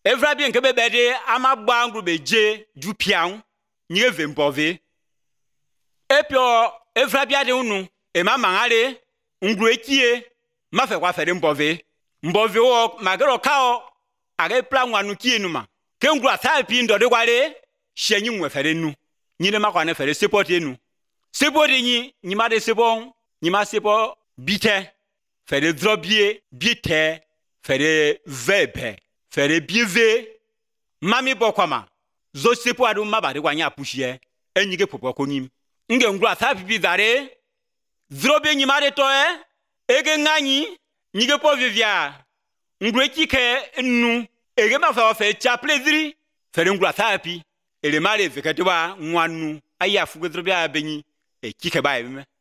Evra bien ke bebede amagba ngru beje du pian nye vembove. Epio evra biade unu e ma mangale ngru ekie ma fe kwa fere mbove. Mbove o magero kao age plan wanu kie numa. Ke ngru athapi ndode kwale shenyi mwe fere nu. Nyine makwa ne fere sepote nu. Sepote nyi ma de sepon, nyi ma sepo bite. Fere drobie, bite, fere vebe, fere bive. Mami bokwama. Zo sepo adu mabade kwa nya pushie. Enyige popo konim. Nge ngru athapi bizare. Drobe nyi ma de toe. Ege ngani. Nyige po vivia. Ngru ekike nu. Ege ma fa fe cha pleziri. Fere ngru athapi. Ele mare veketwa nwanu. Aya fugo drobe abenyi. Ekike ba ebime.